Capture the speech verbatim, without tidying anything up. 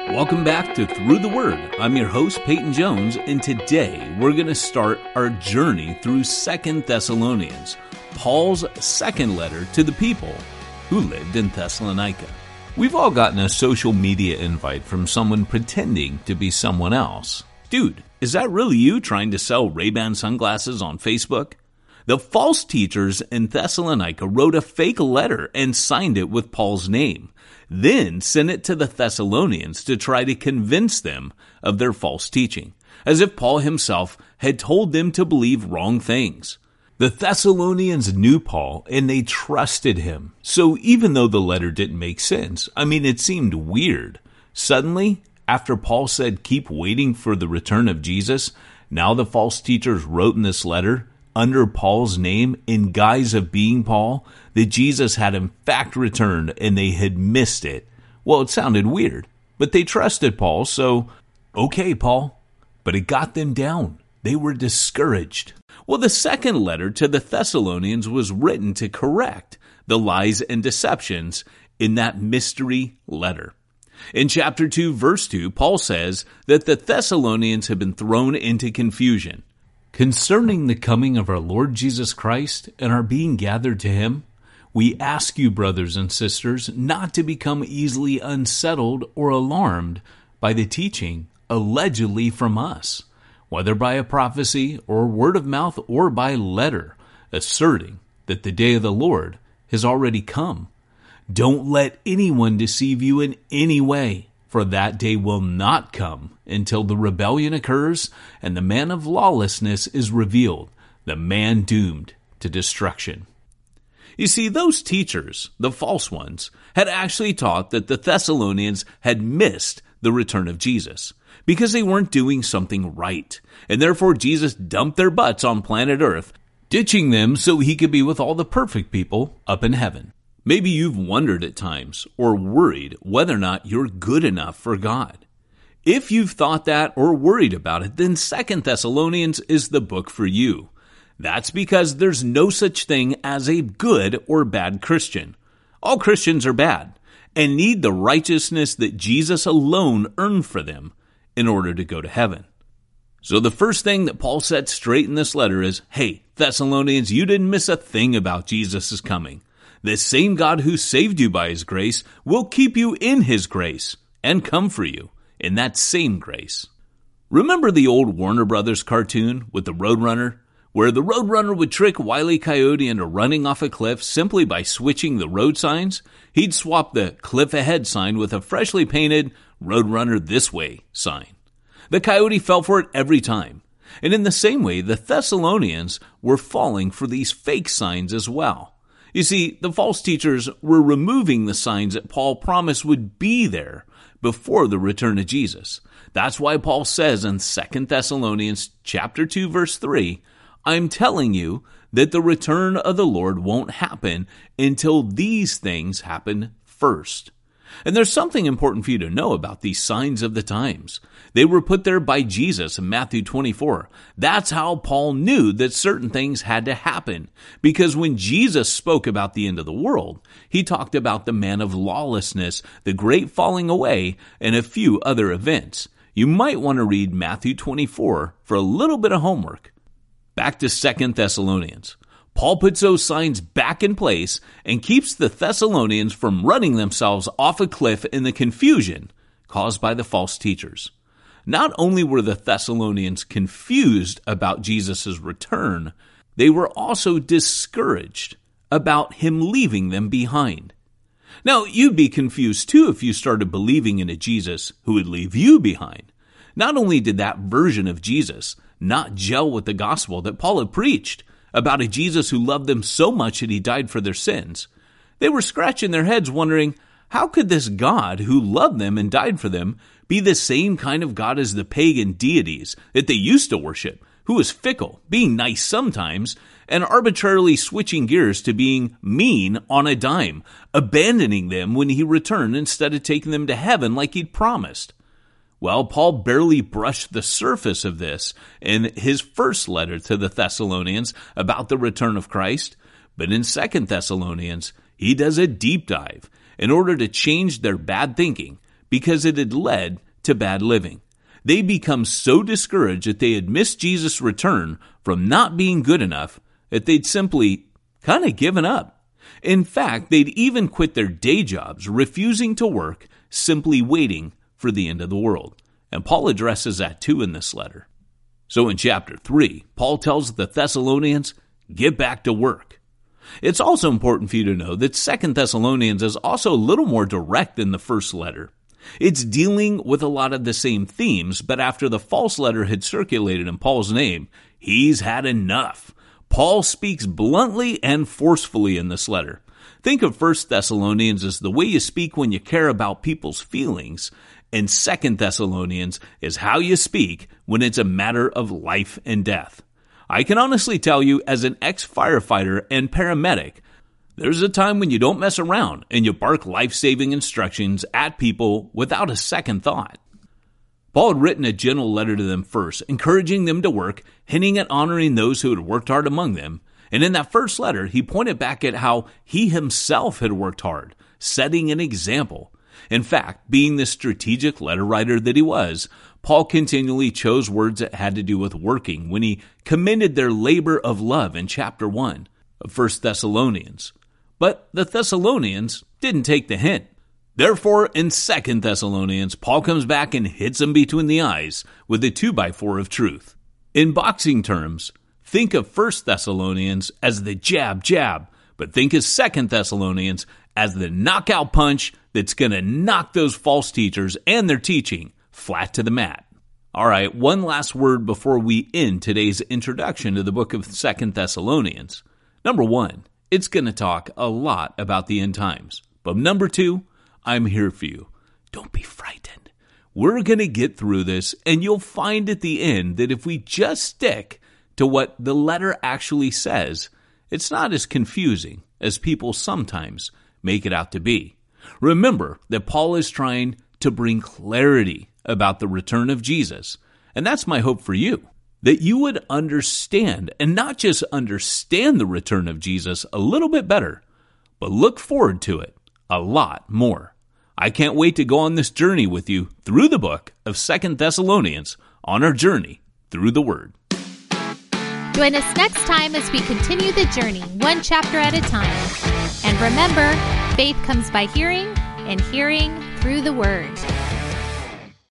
Welcome back to Through the Word. I'm your host, Peyton Jones, and today we're going to start our journey through Second Thessalonians, Paul's second letter to the people who lived in Thessalonica. We've all gotten a social media invite from someone pretending to be someone else. Dude, is that really you trying to sell Ray-Ban sunglasses on Facebook? The false teachers in Thessalonica wrote a fake letter and signed it with Paul's name, then sent it to the Thessalonians to try to convince them of their false teaching, as if Paul himself had told them to believe wrong things. The Thessalonians knew Paul and they trusted him. So even though the letter didn't make sense, I mean, it seemed weird. Suddenly, after Paul said, keep waiting for the return of Jesus, now the false teachers wrote in this letter, under Paul's name, in guise of being Paul, that Jesus had in fact returned and they had missed it. Well, it sounded weird, but they trusted Paul, so, okay, Paul. But it got them down. They were discouraged. Well, the second letter to the Thessalonians was written to correct the lies and deceptions in that mystery letter. In chapter two, verse two, Paul says that the Thessalonians have been thrown into confusion concerning the coming of our Lord Jesus Christ and our being gathered to him. We ask you, brothers and sisters, not to become easily unsettled or alarmed by the teaching allegedly from us, whether by a prophecy or word of mouth or by letter, asserting that the day of the Lord has already come. Don't let anyone deceive you in any way, for that day will not come until the rebellion occurs and the man of lawlessness is revealed, the man doomed to destruction. You see, those teachers, the false ones, had actually taught that the Thessalonians had missed the return of Jesus because they weren't doing something right, and therefore Jesus dumped their butts on planet Earth, ditching them so he could be with all the perfect people up in heaven. Maybe you've wondered at times or worried whether or not you're good enough for God. If you've thought that or worried about it, then Second Thessalonians is the book for you. That's because there's no such thing as a good or bad Christian. All Christians are bad and need the righteousness that Jesus alone earned for them in order to go to heaven. So the first thing that Paul sets straight in this letter is, hey, Thessalonians, you didn't miss a thing about Jesus' coming. The same God who saved you by his grace will keep you in his grace and come for you in that same grace. Remember the old Warner Brothers cartoon with the Roadrunner, where the Roadrunner would trick Wile E. Coyote into running off a cliff simply by switching the road signs? He'd swap the cliff ahead sign with a freshly painted Roadrunner this way sign. The coyote fell for it every time. And in the same way, the Thessalonians were falling for these fake signs as well. You see, the false teachers were removing the signs that Paul promised would be there before the return of Jesus. That's why Paul says in Second Thessalonians chapter two, verse three, I'm telling you that the return of the Lord won't happen until these things happen first. And there's something important for you to know about these signs of the times. They were put there by Jesus in Matthew twenty-four. That's how Paul knew that certain things had to happen. Because when Jesus spoke about the end of the world, he talked about the man of lawlessness, the great falling away, and a few other events. You might want to read Matthew twenty-four for a little bit of homework. Back to Second Thessalonians. Paul puts those signs back in place and keeps the Thessalonians from running themselves off a cliff in the confusion caused by the false teachers. Not only were the Thessalonians confused about Jesus' return, they were also discouraged about him leaving them behind. Now, you'd be confused too if you started believing in a Jesus who would leave you behind. Not only did that version of Jesus not gel with the gospel that Paul had preached, about a Jesus who loved them so much that he died for their sins, they were scratching their heads wondering, how could this God who loved them and died for them be the same kind of God as the pagan deities that they used to worship, who was fickle, being nice sometimes, and arbitrarily switching gears to being mean on a dime, abandoning them when he returned instead of taking them to heaven like he'd promised? Well, Paul barely brushed the surface of this in his first letter to the Thessalonians about the return of Christ, but in Second Thessalonians, he does a deep dive in order to change their bad thinking, because it had led to bad living. They become so discouraged that they had missed Jesus' return from not being good enough that they'd simply kind of given up. In fact, they'd even quit their day jobs, refusing to work, simply waiting for the end of the world. And Paul addresses that too in this letter. So in chapter three, Paul tells the Thessalonians, get back to work. It's also important for you to know that Second Thessalonians is also a little more direct than the first letter. It's dealing with a lot of the same themes, but after the false letter had circulated in Paul's name, he's had enough. Paul speaks bluntly and forcefully in this letter. Think of First Thessalonians as the way you speak when you care about people's feelings, and Second Thessalonians is how you speak when it's a matter of life and death. I can honestly tell you, as an ex-firefighter and paramedic, there's a time when you don't mess around and you bark life-saving instructions at people without a second thought. Paul had written a gentle letter to them first, encouraging them to work, hinting at honoring those who had worked hard among them. And in that first letter, he pointed back at how he himself had worked hard, setting an example. In fact, being the strategic letter writer that he was, Paul continually chose words that had to do with working when he commended their labor of love in chapter one of First Thessalonians. But the Thessalonians didn't take the hint. Therefore, in Second Thessalonians, Paul comes back and hits them between the eyes with a two by four of truth. In boxing terms, think of First Thessalonians as the jab, jab, but think of Second Thessalonians as the knockout punch that's going to knock those false teachers and their teaching flat to the mat. All right, one last word before we end today's introduction to the book of Second Thessalonians. Number one, it's going to talk a lot about the end times. But number two, I'm here for you. Don't be frightened. We're going to get through this, and you'll find at the end that if we just stick to what the letter actually says, it's not as confusing as people sometimes make it out to be. Remember that Paul is trying to bring clarity about the return of Jesus, and that's my hope for you, that you would understand, and not just understand the return of Jesus a little bit better, but look forward to it a lot more. I can't wait to go on this journey with you through the book of Second Thessalonians on our journey through the Word. Join us next time as we continue the journey, one chapter at a time. And remember, faith comes by hearing, and hearing through the Word.